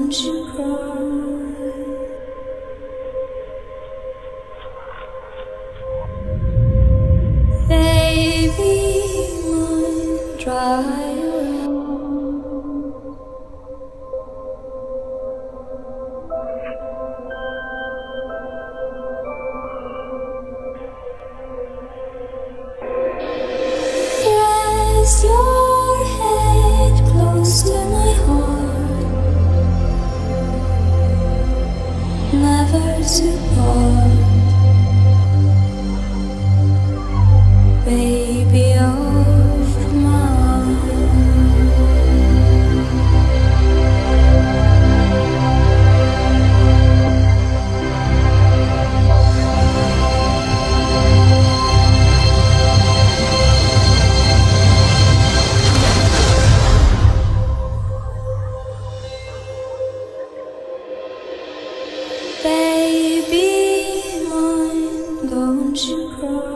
don't you cry. Baby, mine, dry your eyes. Press your head close to my heart, never to part. Baby of mine, baby mine, don't you cry.